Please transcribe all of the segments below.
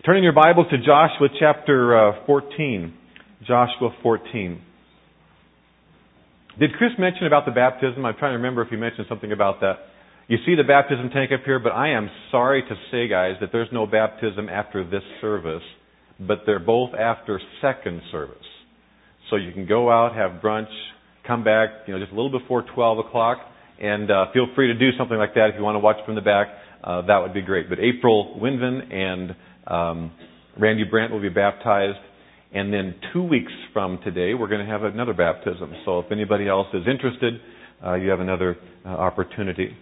Turning your Bibles to Joshua chapter 14. Joshua 14. Did Chris mention about the baptism? I'm trying to remember if he mentioned something about that. You see the baptism tank up here, but I am sorry to say, guys, that there's no baptism after this service, but they're both after second service. So you can go out, have brunch, come back, just a little before 12 o'clock, and feel free to do something like that if you want to watch from the back. That would be great. But April Winvan and Randy Brandt will be baptized. And then 2 weeks from today, we're going to have another baptism. So if anybody else is interested, you have another opportunity.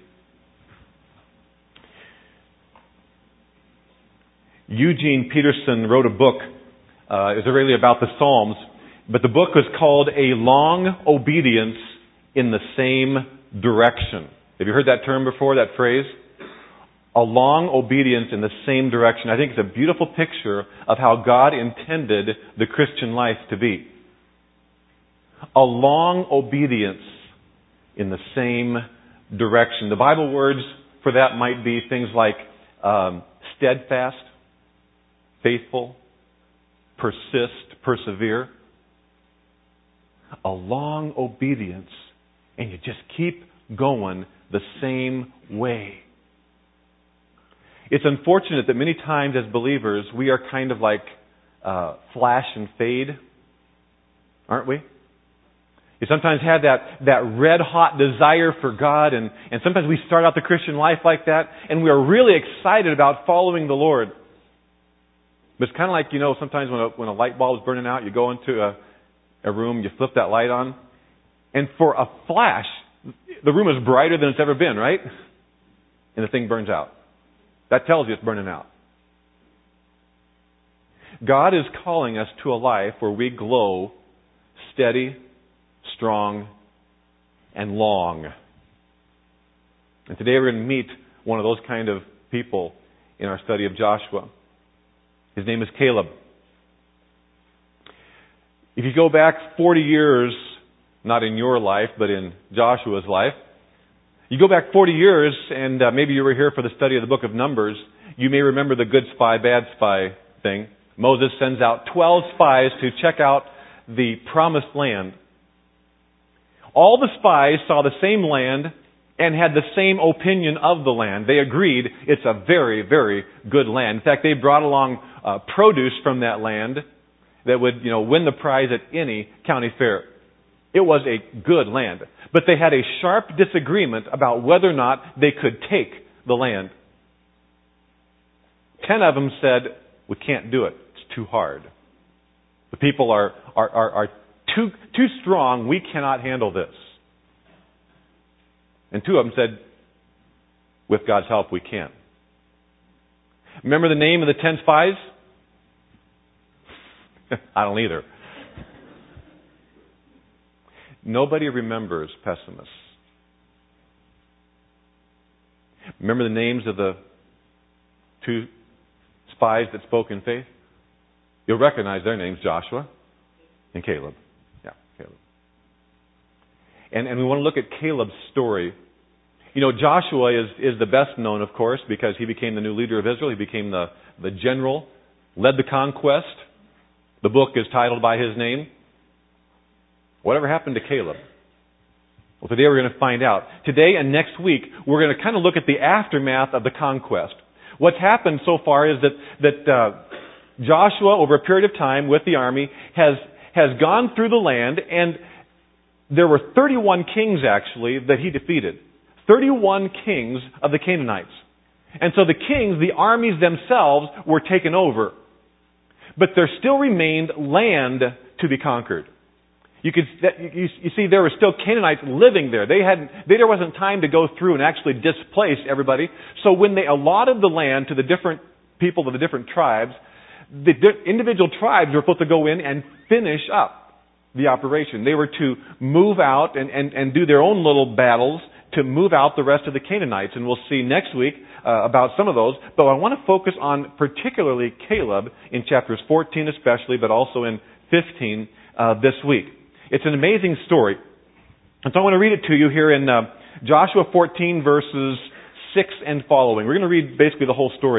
Eugene Peterson wrote a book. It was really about the Psalms. But the book was called A Long Obedience in the Same Direction. Have you heard that term before, that phrase? A long obedience in the same direction. I think it's a beautiful picture of how God intended the Christian life to be. A long obedience in the same direction. The Bible words for that might be things like steadfast, faithful, persist, persevere. A long obedience, and you just keep going the same way. It's unfortunate that many times as believers, we are kind of like flash and fade, aren't we? You sometimes have that red-hot desire for God, and sometimes we start out the Christian life like that, and we are really excited about following the Lord. But it's kind of like, sometimes when a light bulb is burning out, you go into a room, you flip that light on, and for a flash, the room is brighter than it's ever been, right? And the thing burns out. That tells you it's burning out. God is calling us to a life where we glow steady, strong, and long. And today we're going to meet one of those kind of people in our study of Joshua. His name is Caleb. If you go back 40 years, not in your life, but in Joshua's life, you go back 40 years, and maybe you were here for the study of the book of Numbers. You may remember the good spy, bad spy thing. Moses sends out 12 spies to check out the promised land. All the spies saw the same land and had the same opinion of the land. They agreed it's a very, very good land. In fact, they brought along produce from that land that would, win the prize at any county fair. It was a good land. But they had a sharp disagreement about whether or not they could take the land. 10 of them said, we can't do it. It's too hard. The people are too strong. We cannot handle this. And 2 of them said, with God's help, we can. Remember the name of the 10 spies? I don't either. Nobody remembers pessimists. Remember the names of the 2 spies that spoke in faith? You'll recognize their names, Joshua and Caleb. Yeah, Caleb. And we want to look at Caleb's story. Joshua is the best known, of course, because he became the new leader of Israel. He became the general, led the conquest. The book is titled by his name. Whatever happened to Caleb? Well, today we're going to find out. Today and next week, we're going to kind of look at the aftermath of the conquest. What's happened so far is that Joshua, over a period of time with the army, has gone through the land, and there were 31 kings, actually, that he defeated. 31 kings of the Canaanites. And so the kings, the armies themselves, were taken over. But there still remained land to be conquered. You see, there were still Canaanites living there. There wasn't time to go through and actually displace everybody. So when they allotted the land to the different people of the different tribes, the individual tribes were supposed to go in and finish up the operation. They were to move out and do their own little battles to move out the rest of the Canaanites. And we'll see next week about some of those. But I want to focus on particularly Caleb in chapters 14 especially, but also in 15 this week. It's an amazing story. And so I want to read it to you here in Joshua 14 verses 6 and following. We're going to read basically the whole story.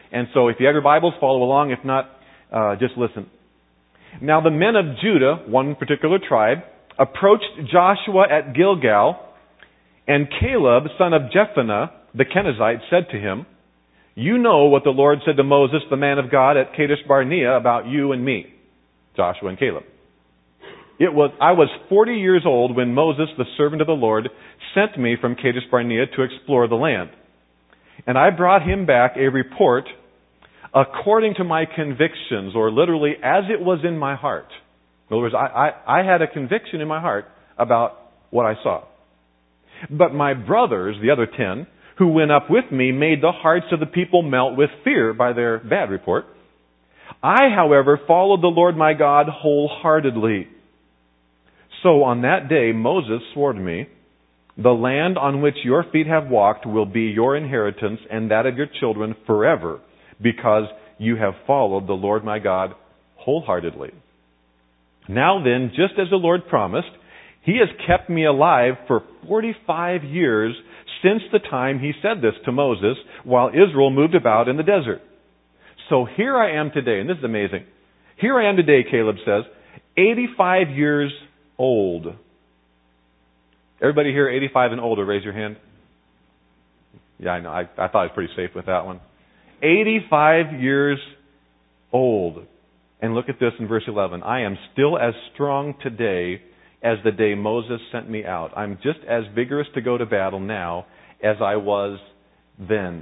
And so if you have your Bibles, follow along. If not, just listen. Now the men of Judah, one particular tribe, approached Joshua at Gilgal, and Caleb, son of Jephunneh, the Kenizzite, said to him, "You know what the Lord said to Moses, the man of God, at Kadesh Barnea about you and me," Joshua and Caleb. "I was 40 years old when Moses, the servant of the Lord, sent me from Kadesh Barnea to explore the land. And I brought him back a report according to my convictions," or literally, as it was in my heart. In other words, I had a conviction in my heart about what I saw. "But my brothers, the other 10, who went up with me, made the hearts of the people melt with fear by their bad report. I, however, followed the Lord my God wholeheartedly. So on that day Moses swore to me, 'The land on which your feet have walked will be your inheritance and that of your children forever, because you have followed the Lord my God wholeheartedly.' Now then, just as the Lord promised, He has kept me alive for 45 years since the time He said this to Moses while Israel moved about in the desert. So here I am today," and this is amazing. "Here I am today," Caleb says, 85 years old." Everybody here 85 and older, raise your hand. Yeah, I know. I thought I was pretty safe with that one. 85 years old. And look at this in verse 11. "I am still as strong today as the day Moses sent me out. I'm just as vigorous to go to battle now as I was then.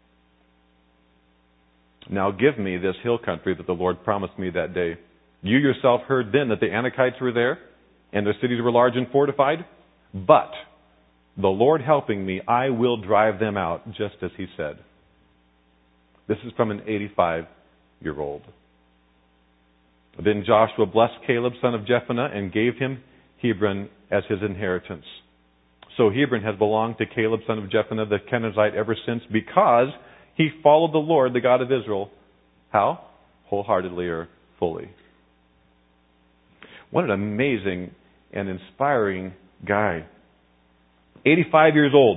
Now give me this hill country that the Lord promised me that day. You yourself heard then that the Anakites were there, and their cities were large and fortified. But the Lord helping me, I will drive them out, just as He said." This is from an 85-year-old. Then Joshua blessed Caleb, son of Jephunneh, and gave him Hebron as his inheritance. So Hebron has belonged to Caleb, son of Jephunneh, the Kenizzite, ever since, because he followed the Lord, the God of Israel. How? Wholeheartedly or fully. What an amazing and inspiring guy. 85 years old.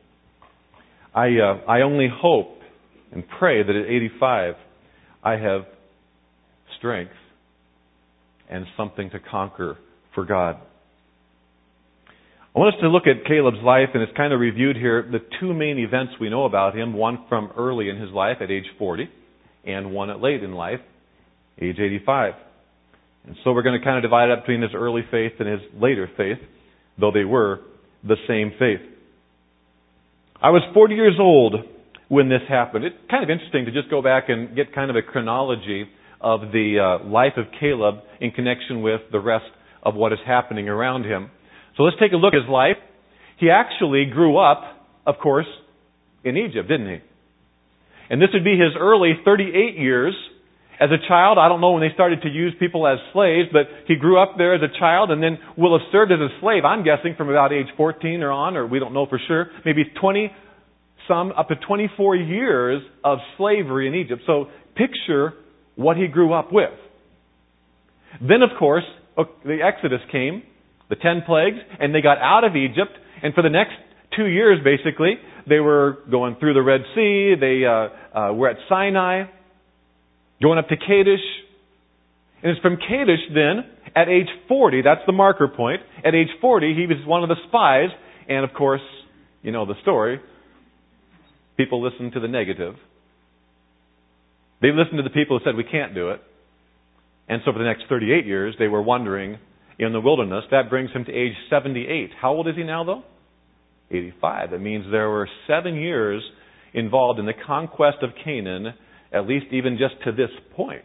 I only hope and pray that at 85 I have strength and something to conquer for God. I want us to look at Caleb's life, and it's kind of reviewed here, the two main events we know about him, one from early in his life at age 40, and one at late in life, age 85. And so we're going to kind of divide it up between his early faith and his later faith, though they were the same faith. I was 40 years old when this happened. It's kind of interesting to just go back and get kind of a chronology of the life of Caleb in connection with the rest of what is happening around him. So let's take a look at his life. He actually grew up, of course, in Egypt, didn't he? And this would be his early 38 years. As a child, I don't know when they started to use people as slaves, but he grew up there as a child and then will have served as a slave, I'm guessing, from about age 14 or on, or we don't know for sure, maybe 20, some up to 24 years of slavery in Egypt. So picture what he grew up with. Then, of course, the Exodus came, the 10 plagues, and they got out of Egypt, and for the next 2 years, basically, they were going through the Red Sea, they were at Sinai, going up to Kadesh. And it's from Kadesh then, at age 40, that's the marker point. At age 40, he was one of the spies. And of course, you know the story. People listened to the negative. They listened to the people who said, we can't do it. And so for the next 38 years, they were wandering in the wilderness. That brings him to age 78. How old is he now, though? 85. That means there were 7 years involved in the conquest of Canaan, at least even just to this point.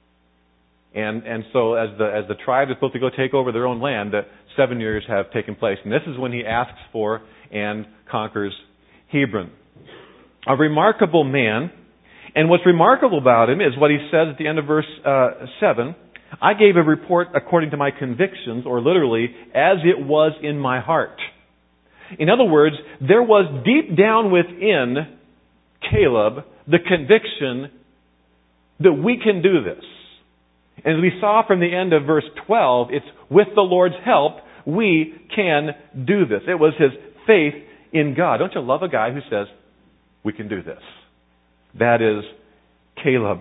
And so as the tribe is supposed to go take over their own land, 7 years have taken place. And this is when he asks for and conquers Hebron. A remarkable man. And what's remarkable about him is what he says at the end of verse 7. I gave a report according to my convictions, or literally, as it was in my heart. In other words, there was deep down within Caleb the conviction that we can do this. And as we saw from the end of verse 12, it's with the Lord's help, we can do this. It was his faith in God. Don't you love a guy who says, we can do this? That is Caleb.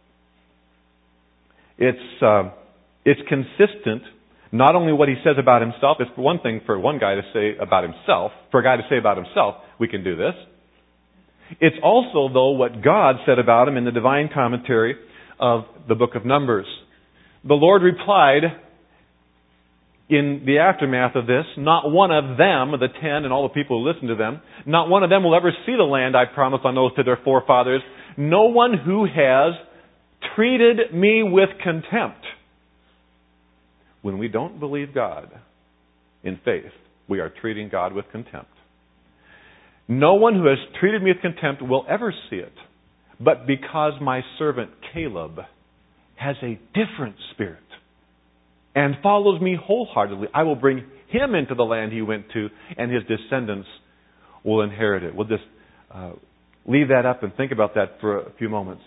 It's consistent, not only what he says about himself. It's one thing for one guy to say about himself. For a guy to say about himself, we can do this. It's also, though, what God said about him in the divine commentary of the book of Numbers. The Lord replied in the aftermath of this, not one of them, the 10 and all the people who listen to them, not one of them will ever see the land I promised on oath to their forefathers. No one who has treated me with contempt. When we don't believe God in faith, we are treating God with contempt. No one who has treated me with contempt will ever see it. But because my servant Caleb has a different spirit and follows me wholeheartedly, I will bring him into the land he went to, and his descendants will inherit it. We'll just leave that up and think about that for a few moments.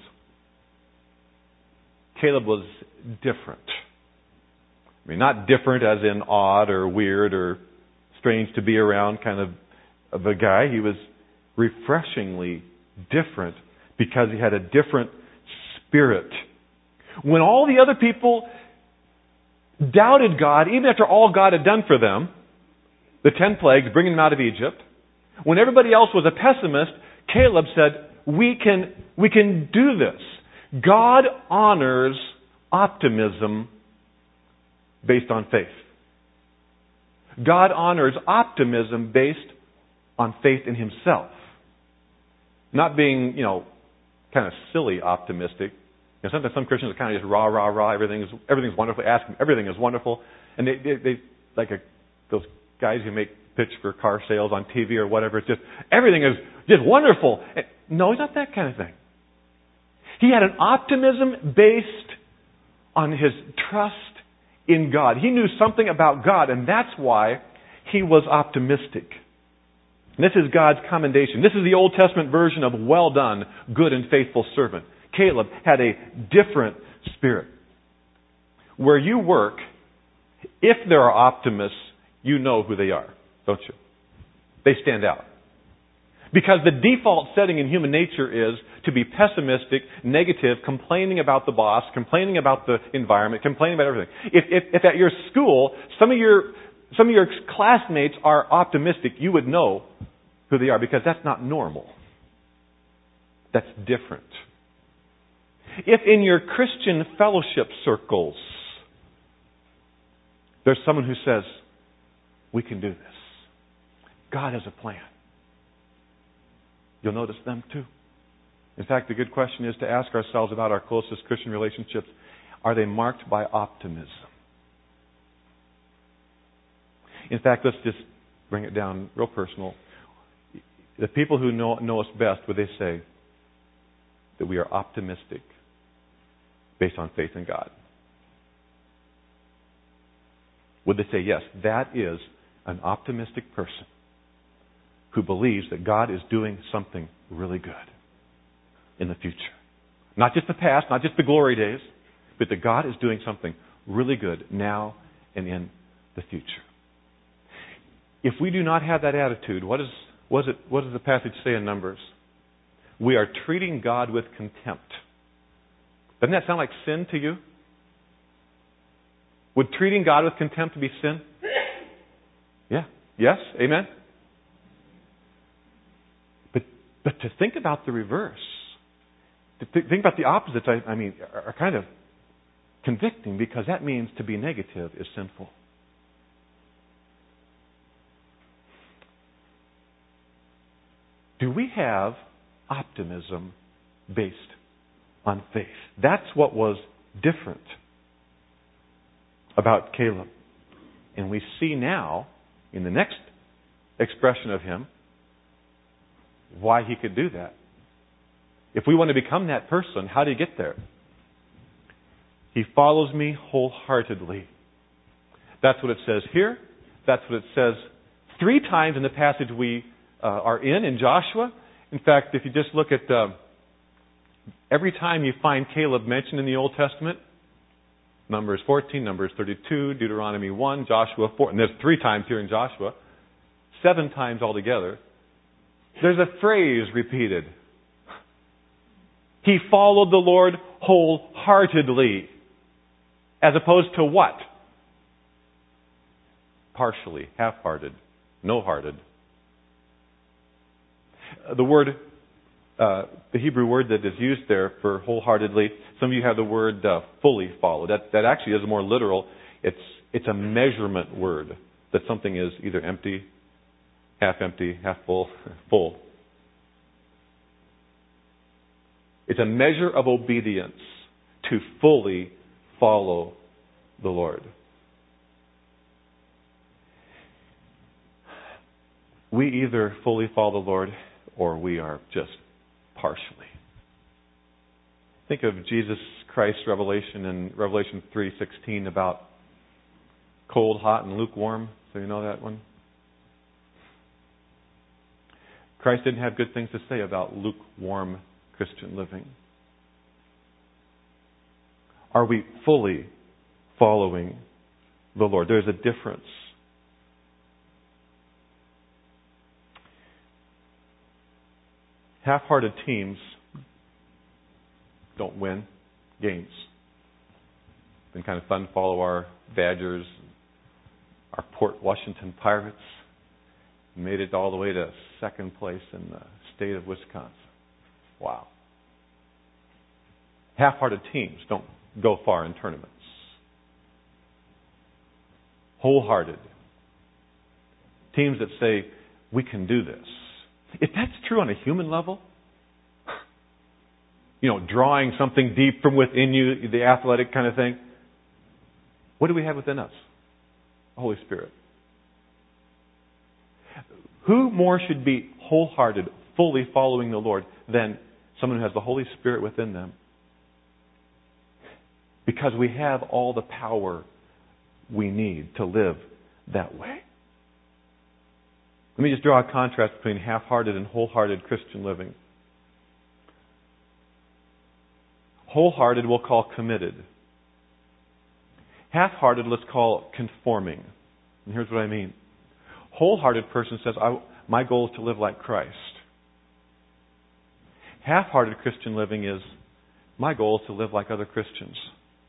Caleb was different. I mean, not different as in odd or weird or strange to be around kind of a guy. He was refreshingly different because he had a different spirit. When all the other people doubted God, even after all God had done for them, the 10 plagues, bringing them out of Egypt, when everybody else was a pessimist, Caleb said, we can do this. God honors optimism based on faith. God honors optimism based on faith in himself. Not being, kind of silly optimistic. Sometimes some Christians are kind of just rah, rah, rah, everything's wonderful, ask them, everything is wonderful. And they like those guys who make pitch for car sales on TV or whatever, it's just, everything is just wonderful. No, it's not that kind of thing. He had an optimism based on his trust in God. He knew something about God, and that's why he was optimistic. And this is God's commendation. This is the Old Testament version of well done, good and faithful servant. Caleb had a different spirit. Where you work, if there are optimists, you know who they are, don't you? They stand out. Because the default setting in human nature is to be pessimistic, negative, complaining about the boss, complaining about the environment, complaining about everything. If at your school some of your classmates are optimistic, you would know who they are, because that's not normal. That's different. If in your Christian fellowship circles there's someone who says, we can do this, God has a plan, you'll notice them too. In fact, the good question is to ask ourselves about our closest Christian relationships. Are they marked by optimism? In fact, let's just bring it down real personal. The people who know us best, would they say that we are optimistic based on faith in God? Would they say, yes, that is an optimistic person who believes that God is doing something really good in the future? Not just the past, not just the glory days, but that God is doing something really good now and in the future. If we do not have that attitude, what does the passage say in Numbers? We are treating God with contempt. Doesn't that sound like sin to you? Would treating God with contempt be sin? Yeah. Yes? Amen? But to think about the reverse, to think about the opposites, are kind of convicting, because that means to be negative is sinful. Do we have optimism based on faith? That's what was different about Caleb. And we see now, in the next expression of him, why he could do that. If we want to become that person, how do you get there? He follows me wholeheartedly. That's what it says here. That's what it says 3 times in the passage we are in Joshua. In fact, if you just look at every time you find Caleb mentioned in the Old Testament, Numbers 14, Numbers 32, Deuteronomy 1, Joshua 4, and there's 3 times here in Joshua, 7 times altogether, there's a phrase repeated. He followed the Lord wholeheartedly. As opposed to what? Partially, half-hearted, no-hearted. The Hebrew word that is used there for wholeheartedly, some of you have the word fully follow. That actually is more literal. It's a measurement word, that something is either empty, half full, full. It's a measure of obedience to fully follow the Lord. We either fully follow the Lord or we are just partially. Think of Jesus Christ's revelation in Revelation 3:16 about cold, hot, and lukewarm. So you know that one? Christ didn't have good things to say about lukewarm Christian living. Are we fully following the Lord? There's a difference. Half-hearted teams don't win games. It's been kind of fun to follow our Badgers, our Port Washington Pirates. Made it all the way to second place in the state of Wisconsin. Wow. Half-hearted teams don't go far in tournaments. Wholehearted teams that say, we can do this. If that's true on a human level, drawing something deep from within you, the athletic kind of thing, what do we have within us? The Holy Spirit. Who more should be wholehearted, fully following the Lord than someone who has the Holy Spirit within them? Because we have all the power we need to live that way. Let me just draw a contrast between half-hearted and wholehearted Christian living. Wholehearted we'll call committed. Half-hearted let's call conforming. And here's what I mean. Wholehearted person says, my goal is to live like Christ. Half-hearted Christian living is, my goal is to live like other Christians.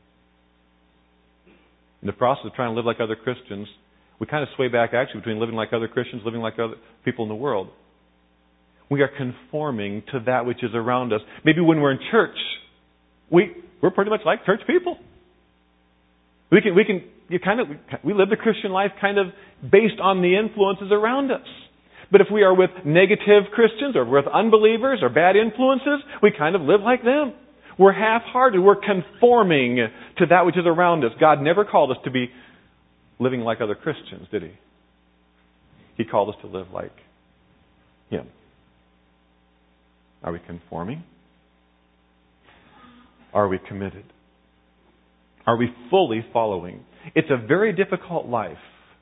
In the process of trying to live like other Christians, we kind of sway back actually between living like other Christians, living like other people in the world. We are conforming to that which is around us. Maybe when we're in church, we're pretty much like church people. We live the Christian life kind of based on the influences around us. But if we are with negative Christians or with unbelievers or bad influences, we kind of live like them. We're half-hearted. We're conforming to that which is around us. God never called us to be living like other Christians, did He? He called us to live like Him. Are we conforming? Are we committed? Are we fully following? It's a very difficult life.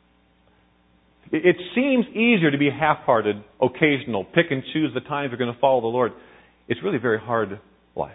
It seems easier to be half-hearted, occasional, pick and choose the times we're going to follow the Lord. It's really a very hard life.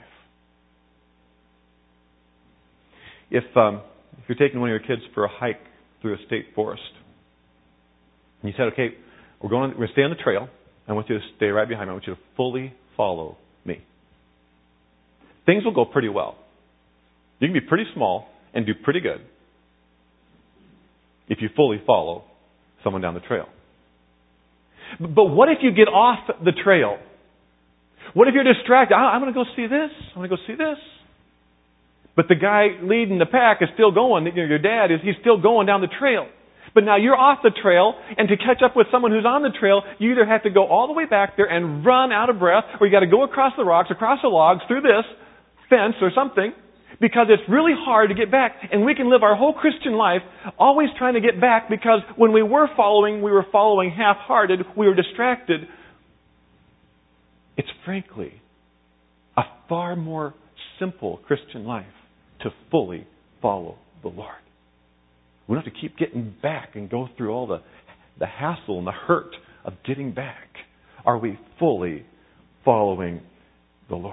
If you're taking one of your kids for a hike through a state forest, and you said, okay, we're going to stay on the trail. I want you to stay right behind me. I want you to fully follow me. Things will go pretty well. You can be pretty small and do pretty good if you fully follow someone down the trail. But what if you get off the trail? What if you're distracted? I'm going to go see this. I'm going to go see this. But the guy leading the pack is still going. Your dad he's still going down the trail. But now you're off the trail, and to catch up with someone who's on the trail, you either have to go all the way back there and run out of breath, or you got to go across the rocks, across the logs, through this fence or something, because it's really hard to get back. And we can live our whole Christian life always trying to get back, because when we were following half-hearted, we were distracted. It's frankly a far more simple Christian life to fully follow the Lord. We don't have to keep getting back and go through all the hassle and the hurt of getting back. Are we fully following the Lord?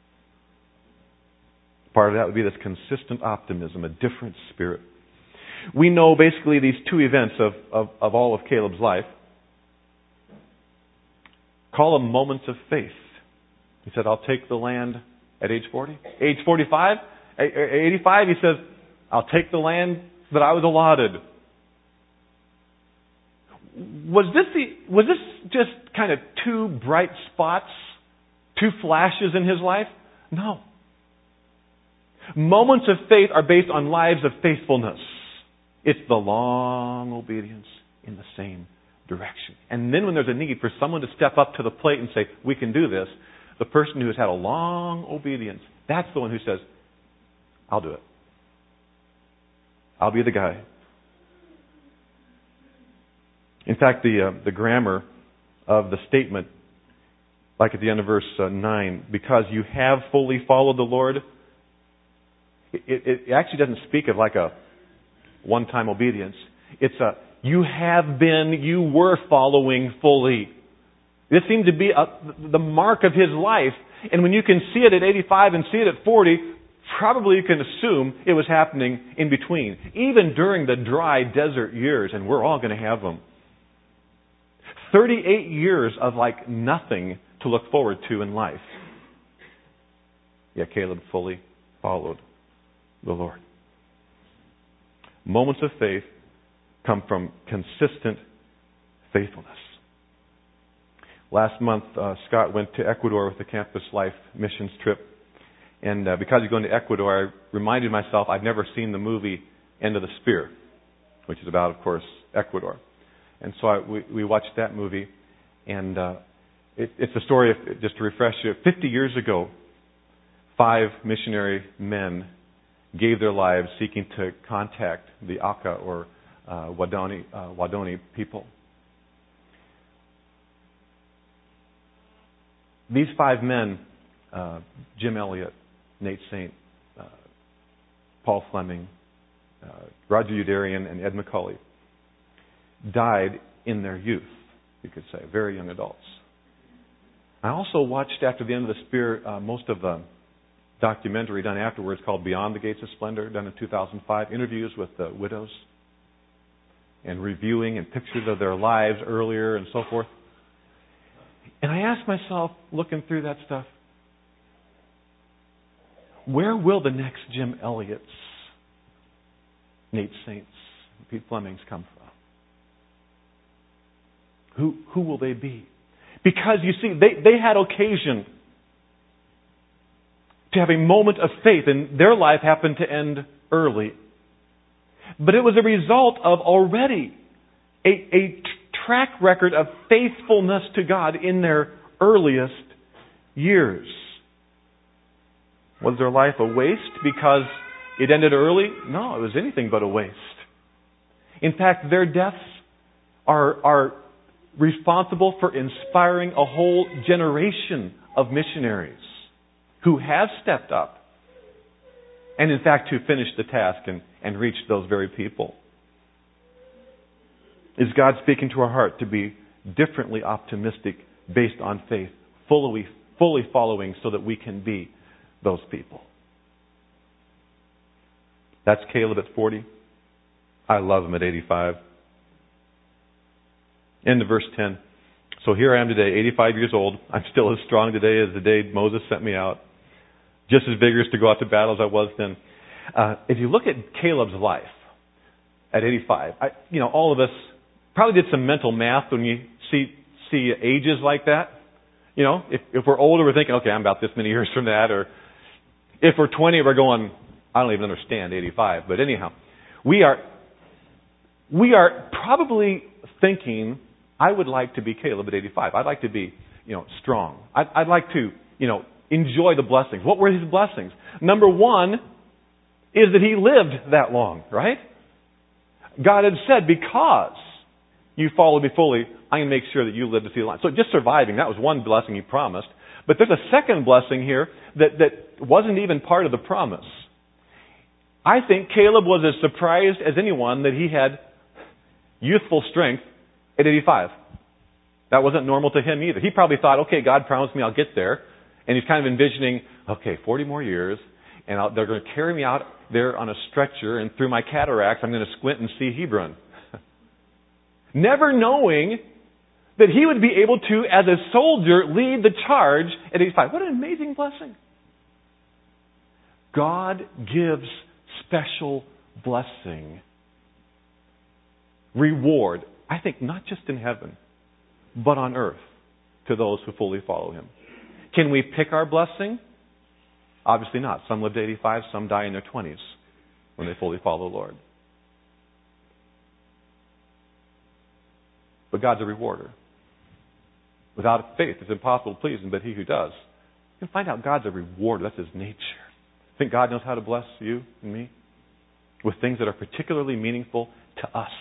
Part of that would be this consistent optimism, a different spirit. We know basically these two events of all of Caleb's life. Call them moments of faith. He said, I'll take the land at age 40? Age 45? 85, he says, I'll take the land that I was allotted. Was this just kind of two bright spots, two flashes in his life? No. Moments of faith are based on lives of faithfulness. It's the long obedience in the same direction. And then when there's a need for someone to step up to the plate and say, we can do this, the person who has had a long obedience, that's the one who says, I'll do it. I'll be the guy. In fact, the grammar of the statement, like at the end of verse 9, because you have fully followed the Lord, it actually doesn't speak of like a one-time obedience. It's a, you were following fully. This seemed to be the mark of his life. And when you can see it at 85 and see it at 40, probably you can assume it was happening in between. Even during the dry desert years, and we're all going to have them. 38 years of like nothing to look forward to in life. Yet Caleb fully followed the Lord. Moments of faith come from consistent faithfulness. Last month, Scott went to Ecuador with the Campus Life missions trip. And because he's going to Ecuador, I reminded myself I'd never seen the movie End of the Spear, which is about, of course, Ecuador. And so we watched that movie. And it's the story of, just to refresh you, 50 years ago, 5 missionary men gave their lives seeking to contact the Aka or Wadoni people. These 5 men, Jim Elliot, Nate Saint, Paul Fleming, Roger Udarian, and Ed McCauley, died in their youth, you could say, very young adults. I also watched, after the End of the Spear, most of the documentary done afterwards called Beyond the Gates of Splendor, done in 2005, interviews with the widows and reviewing and pictures of their lives earlier and so forth. And I asked myself, looking through that stuff, where will the next Jim Elliott's, Nate Saints, Pete Flemings come from? Who will they be? Because you see, they had occasion to have a moment of faith, and their life happened to end early. But it was a result of already a track record of faithfulness to God in their earliest years. Was their life a waste because it ended early? No, it was anything but a waste. In fact, their deaths are responsible for inspiring a whole generation of missionaries who have stepped up and, in fact, who finished the task and reached those very people. Is God speaking to our heart to be differently optimistic based on faith, fully following so that we can be those people? That's Caleb at 40. I love him at 85. End of verse 10. So here I am today, 85 years old. I'm still as strong today as the day Moses sent me out. Just as vigorous to go out to battle as I was then. If you look at Caleb's life at 85, all of us probably did some mental math when you see ages like that. If we're older, we're thinking, okay, I'm about this many years from that. Or if we're 20, we're going, I don't even understand 85. But anyhow, we are probably thinking, I would like to be Caleb at 85. I'd like to be, strong. I'd like to, enjoy the blessings. What were his blessings? Number one is that he lived that long, right? God had said, because you followed me fully, I'm going to make sure that you live to see the line. So just surviving, that was one blessing he promised. But there's a second blessing here that wasn't even part of the promise. I think Caleb was as surprised as anyone that he had youthful strength at 85. That wasn't normal to him either. He probably thought, okay, God promised me I'll get there. And he's kind of envisioning, okay, 40 more years, and they're going to carry me out there on a stretcher, and through my cataracts, I'm going to squint and see Hebron. Never knowing that he would be able to, as a soldier, lead the charge at 85. What an amazing blessing. God gives special blessing, reward, I think not just in heaven, but on earth to those who fully follow Him. Can we pick our blessing? Obviously not. Some live to 85, some die in their 20s when they fully follow the Lord. But God's a rewarder. Without faith, it's impossible to please Him, but he who does. You can find out God's a rewarder. That's His nature. I think God knows how to bless you and me with things that are particularly meaningful to us.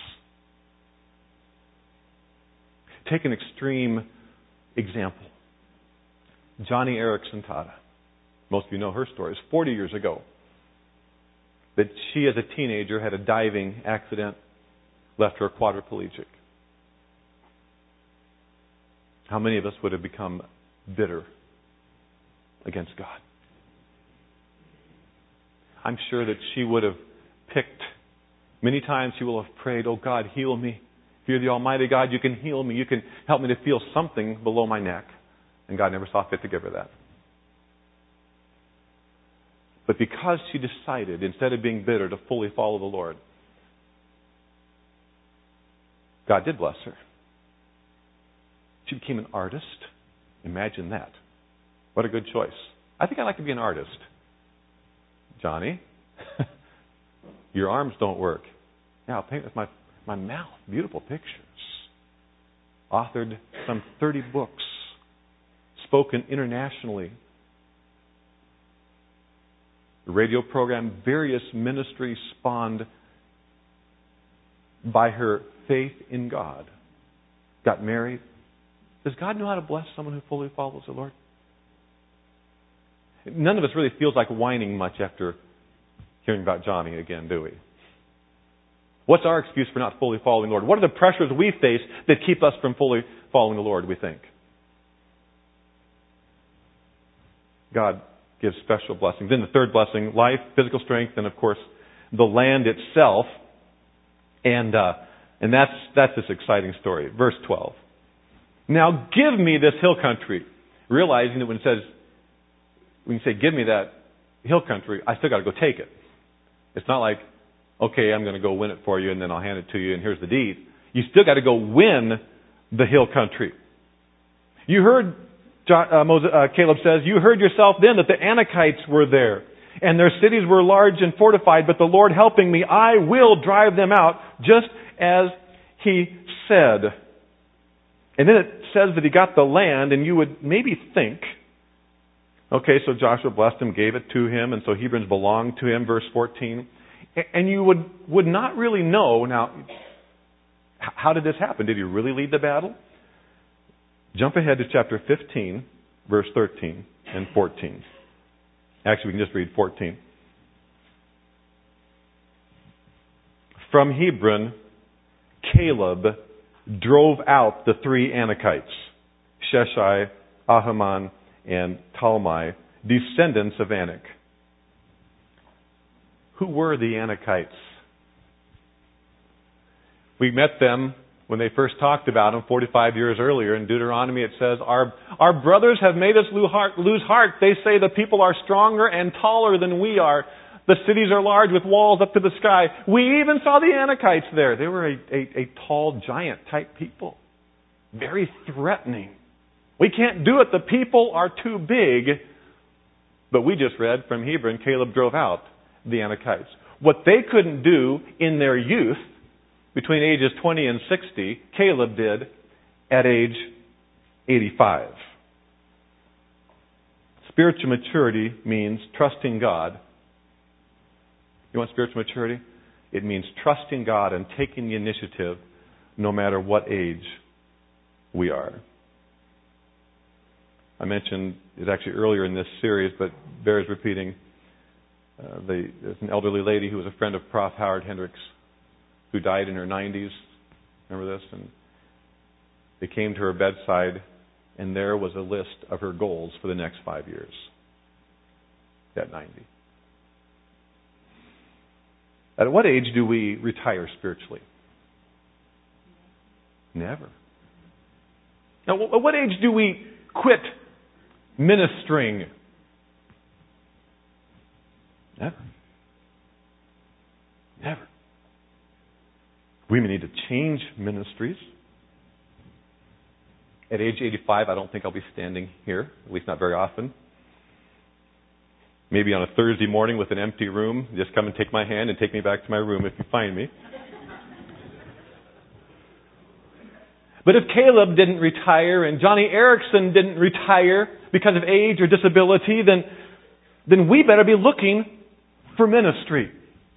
Take an extreme example. Johnny Erickson Tada. Most of you know her story. It was 40 years ago that she, as a teenager, had a diving accident, left her quadriplegic. How many of us would have become bitter against God? I'm sure that she would have picked, many times she will have prayed, "Oh God, heal me. If you're the Almighty God, you can heal me. You can help me to feel something below my neck." And God never saw fit to give her that. But because she decided, instead of being bitter, to fully follow the Lord, God did bless her. She became an artist. Imagine that. What a good choice. I think I'd like to be an artist. Johnny, your arms don't work. Yeah, I'll paint with my mouth. Beautiful pictures. Authored some 30 books. Spoken internationally. The radio program, various ministries spawned by her faith in God. Got married. Does God know how to bless someone who fully follows the Lord? None of us really feels like whining much after hearing about Johnny again, do we? What's our excuse for not fully following the Lord? What are the pressures we face that keep us from fully following the Lord, we think? God gives special blessings. Then the third blessing, life, physical strength, and of course, the land itself. And that's this exciting story. Verse 12. Now give me this hill country. Realizing that when you say give me that hill country, I still got to go take it. It's not like, okay, I'm going to go win it for you and then I'll hand it to you and here's the deed. You still got to go win the hill country. You heard, Caleb says, you heard yourself then that the Anakites were there and their cities were large and fortified, but the Lord helping me, I will drive them out just as He said. And then it says that he got the land, and you would maybe think, okay, so Joshua blessed him, gave it to him, and so Hebron's belonged to him, verse 14. And you would not really know, now, how did this happen? Did he really lead the battle? Jump ahead to chapter 15, verse 13 and 14. Actually, we can just read 14. From Hebron, Caleb drove out the three Anakites, Sheshai, Ahiman, and Talmai, descendants of Anak. Who were the Anakites? We met them when they first talked about them 45 years earlier. In Deuteronomy it says, Our brothers have made us lose heart. They say the people are stronger and taller than we are. The cities are large with walls up to the sky. We even saw the Anakites there. They were a tall, giant type people. Very threatening. We can't do it. The people are too big. But we just read from Hebron, Caleb drove out the Anakites. What they couldn't do in their youth, between ages 20 and 60, Caleb did at age 85. Spiritual maturity means trusting God. You want spiritual maturity? It means trusting God and taking the initiative no matter what age we are. I mentioned it actually earlier in this series, but bears repeating. There's an elderly lady who was a friend of Prof. Howard Hendricks who died in her 90s. Remember this? And they came to her bedside, and there was a list of her goals for the next 5 years at 90. At what age do we retire spiritually? Never. Now, at what age do we quit ministering? Never. Never. We may need to change ministries. At age 85, I don't think I'll be standing here, at least not very often. Maybe on a Thursday morning with an empty room, just come and take my hand and take me back to my room if you find me. But if Caleb didn't retire and Johnny Erickson didn't retire because of age or disability, then we better be looking for ministry.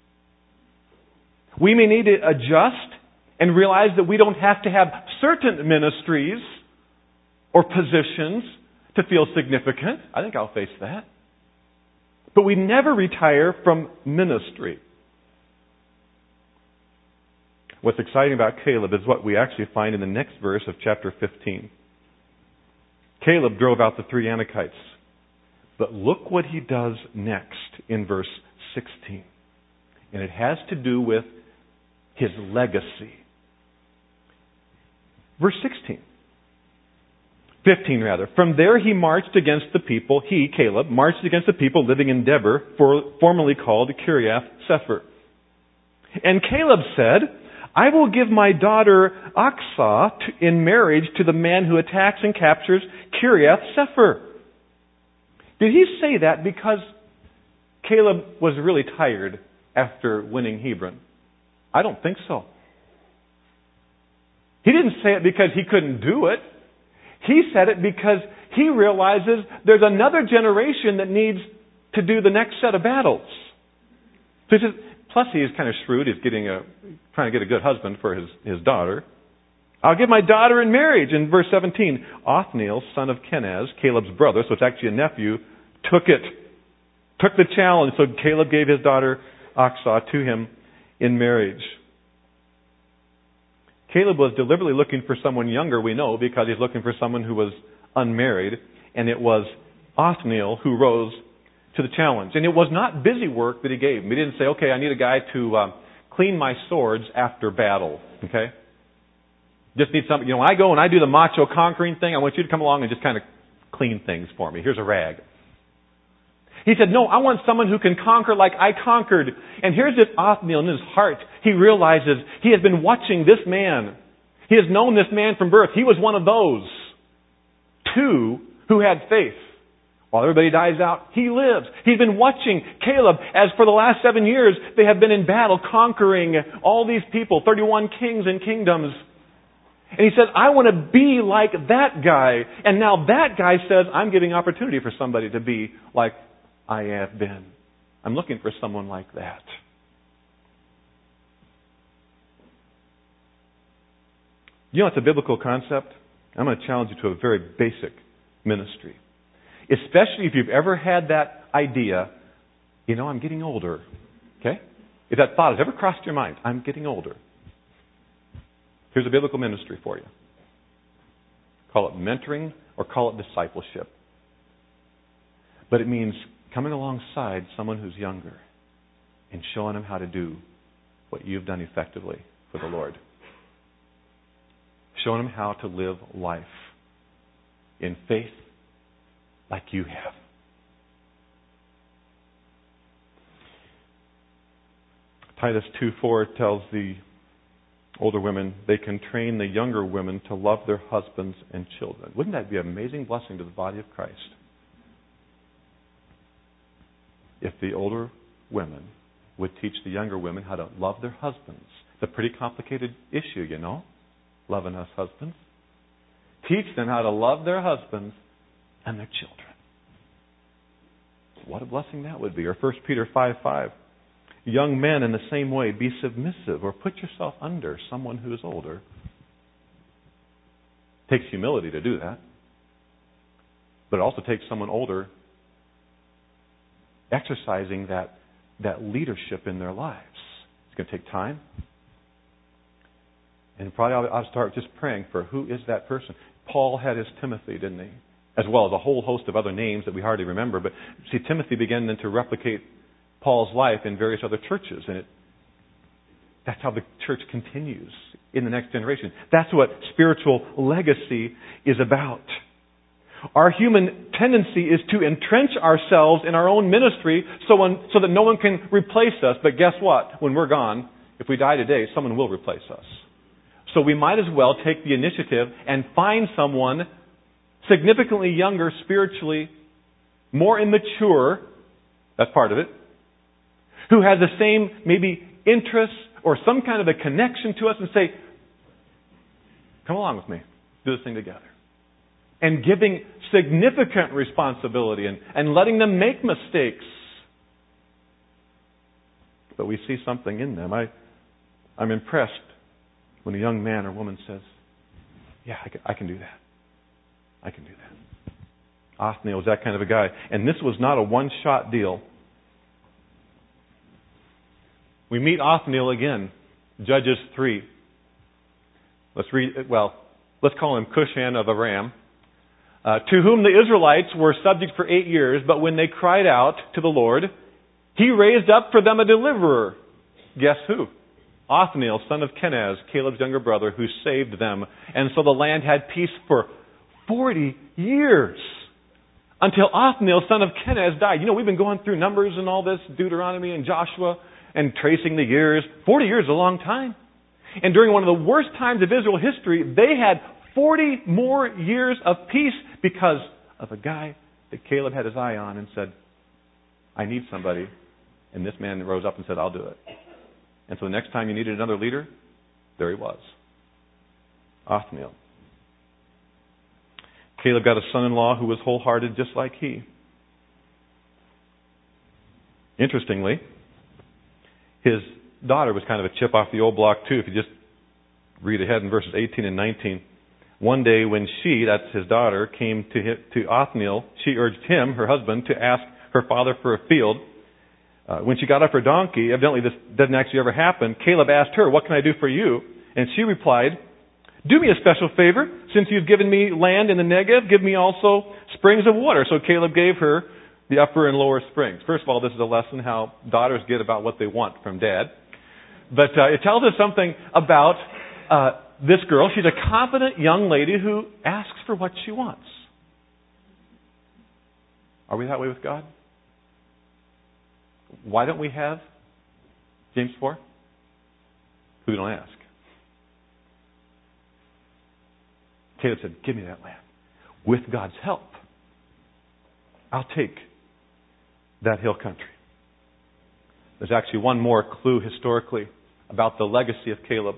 We may need to adjust and realize that we don't have to have certain ministries or positions to feel significant. I think I'll face that. But we never retire from ministry. What's exciting about Caleb is what we actually find in the next verse of chapter 15. Caleb drove out the three Anakites. But look what he does next in verse 16. And it has to do with his legacy. Verse 16. 15 rather. From there he marched against the people. He, Caleb, marched against the people living in Debir, formerly called Kiriath Sepher. And Caleb said, I will give my daughter Aksah in marriage to the man who attacks and captures Kiriath Sepher. Did he say that because Caleb was really tired after winning Hebron? I don't think so. He didn't say it because he couldn't do it. He said it because he realizes there's another generation that needs to do the next set of battles. So he says, plus he is kind of shrewd. He's trying to get a good husband for his daughter. I'll give my daughter in marriage. In verse 17, Othniel, son of Kenaz, Caleb's brother, so it's actually a nephew, took the challenge. So Caleb gave his daughter Aksah to him in marriage. Caleb was deliberately looking for someone younger, we know, because he's looking for someone who was unmarried. And it was Othniel who rose to the challenge. And it was not busy work that he gave him. He didn't say, okay, I need a guy to clean my swords after battle. Okay? Just need something. When I go and I do the macho conquering thing, I want you to come along and just kind of clean things for me. Here's a rag. He said, no, I want someone who can conquer like I conquered. And here's this Othniel in his heart. He realizes he has been watching this man. He has known this man from birth. He was one of those two who had faith. While everybody dies out, he lives. He's been watching Caleb as for the last 7 years they have been in battle conquering all these people, 31 kings and kingdoms. And he says, I want to be like that guy. And now that guy says, I'm giving opportunity for somebody to be like I have been. I'm looking for someone like that. You know, it's a biblical concept. I'm going to challenge you to a very basic ministry. Especially if you've ever had that idea, I'm getting older. Okay? If that thought has ever crossed your mind, I'm getting older. Here's a biblical ministry for you. Call it mentoring or call it discipleship. But it means coming alongside someone who's younger and showing them how to do what you've done effectively for the Lord. Showing them how to live life in faith like you have. Titus 2:4 tells the older women they can train the younger women to love their husbands and children. Wouldn't that be an amazing blessing to the body of Christ? If the older women would teach the younger women how to love their husbands. It's a pretty complicated issue, loving us husbands. Teach them how to love their husbands and their children. What a blessing that would be. Or 1 Peter 5:5. Young men, in the same way, be submissive or put yourself under someone who is older. It takes humility to do that. But it also takes someone older exercising that leadership in their lives. It's going to take time. And probably I'll start just praying for who is that person. Paul had his Timothy, didn't he? As well as a whole host of other names that we hardly remember. But see, Timothy began then to replicate Paul's life in various other churches. And that's how the church continues in the next generation. That's what spiritual legacy is about. Our human tendency is to entrench ourselves in our own ministry so that no one can replace us. But guess what? When we're gone, if we die today, someone will replace us. So we might as well take the initiative and find someone significantly younger spiritually, more immature, that's part of it, who has the same maybe interests or some kind of a connection to us and say, come along with me, do this thing together. And giving significant responsibility and letting them make mistakes. But we see something in them. I'm impressed when a young man or woman says, yeah, I can do that. I can do that. Othniel was that kind of a guy. And this was not a one-shot deal. We meet Othniel again, Judges 3. Let's call him Cushan of Aram. To whom the Israelites were subject for 8 years, but when they cried out to the Lord, He raised up for them a deliverer. Guess who? Othniel, son of Kenaz, Caleb's younger brother, who saved them. And so the land had peace for 40 years. Until Othniel, son of Kenaz, died. We've been going through Numbers and all this, Deuteronomy and Joshua, and tracing the years. 40 years is a long time. And during one of the worst times of Israel history, they had 40 more years of peace because of a guy that Caleb had his eye on and said, I need somebody. And this man rose up and said, I'll do it. And so the next time you needed another leader, there he was. Othniel. Caleb got a son-in-law who was wholehearted just like he. Interestingly, his daughter was kind of a chip off the old block too. If you just read ahead in verses 18 and 19. One day when she, that's his daughter, came to Othniel, she urged him, her husband, to ask her father for a field. When she got off her donkey, evidently this doesn't actually ever happen, Caleb asked her, what can I do for you? And she replied, do me a special favor. Since you've given me land in the Negev, give me also springs of water. So Caleb gave her the upper and lower springs. First of all, this is a lesson how daughters get about what they want from dad. But it tells us something about this girl. She's a confident young lady who asks for what she wants. Are we that way with God? Why don't we have James 4? Because we don't ask. Caleb said, give me that land. With God's help, I'll take that hill country. There's actually one more clue historically about the legacy of Caleb.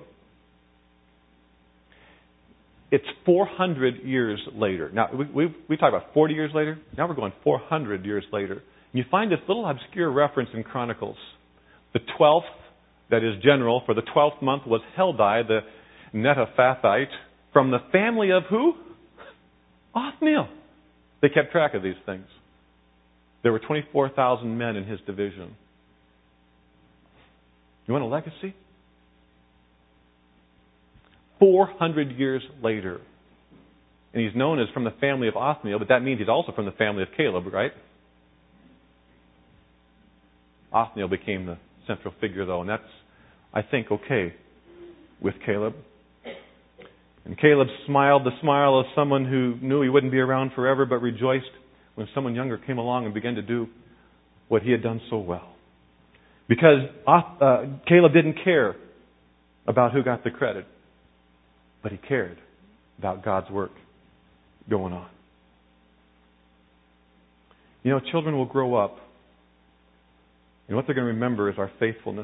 It's 400 years later. Now, we talk about 40 years later. Now we're going 400 years later. And you find this little obscure reference in Chronicles. The 12th, that is general, for the 12th month was Heldai, the Netophathite, from the family of who? Othniel. They kept track of these things. There were 24,000 men in his division. You want a legacy? 400 years later. And he's known as from the family of Othniel, but that means he's also from the family of Caleb, right? Othniel became the central figure, though, and that's, I think, okay with Caleb. And Caleb smiled the smile of someone who knew he wouldn't be around forever, but rejoiced when someone younger came along and began to do what he had done so well. Because Caleb didn't care about who got the credit, but he cared about God's work going on. Children will grow up, and what they're going to remember is our faithfulness.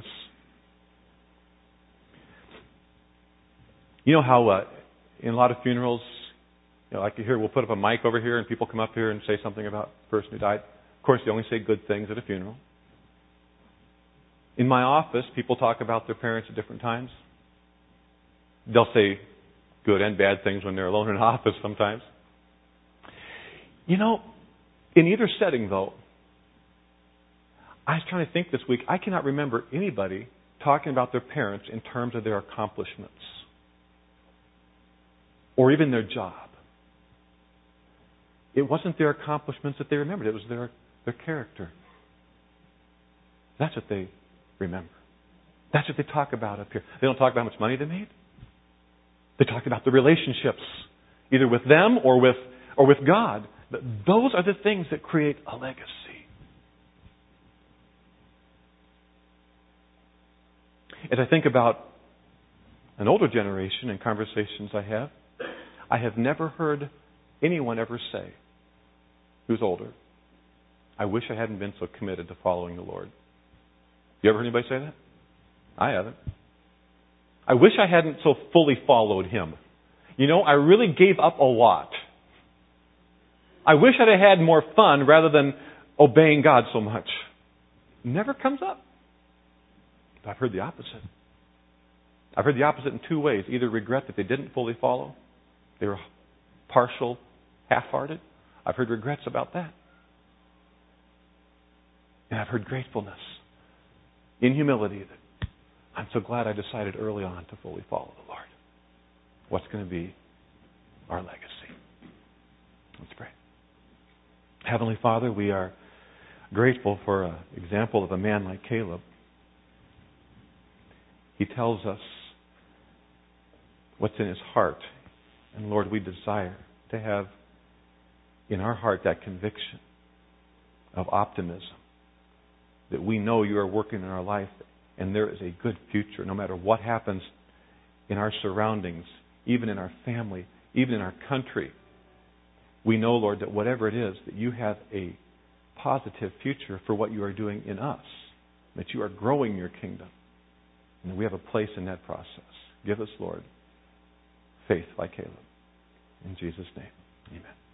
You know how in a lot of funerals, like you hear, we'll put up a mic over here and people come up here and say something about the person who died. Of course, they only say good things at a funeral. In my office, people talk about their parents at different times. They'll say good and bad things when they're alone in an office sometimes. In either setting, though, I was trying to think this week, I cannot remember anybody talking about their parents in terms of their accomplishments or even their job. It wasn't their accomplishments that they remembered. It was their character. That's what they remember. That's what they talk about up here. They don't talk about how much money they made. They talk about the relationships, either with them or with or with God. Those are the things that create a legacy. As I think about an older generation and conversations I have never heard anyone ever say, who's older, I wish I hadn't been so committed to following the Lord. You ever heard anybody say that? I haven't. I wish I hadn't so fully followed Him. I really gave up a lot. I wish I'd have had more fun rather than obeying God so much. Never comes up. But I've heard the opposite. I've heard the opposite in two ways. Either regret that they didn't fully follow. They were partial, half-hearted. I've heard regrets about that. And I've heard gratefulness in humility that I'm so glad I decided early on to fully follow the Lord. What's going to be our legacy? Let's pray. Heavenly Father, we are grateful for an example of a man like Caleb. He tells us what's in his heart. And Lord, we desire to have in our heart that conviction of optimism, that we know you are working in our life and there is a good future no matter what happens in our surroundings, even in our family, even in our country. We know, Lord, that whatever it is, that you have a positive future for what you are doing in us, that you are growing your kingdom, and that we have a place in that process. Give us, Lord, faith like Caleb. In Jesus' name, amen.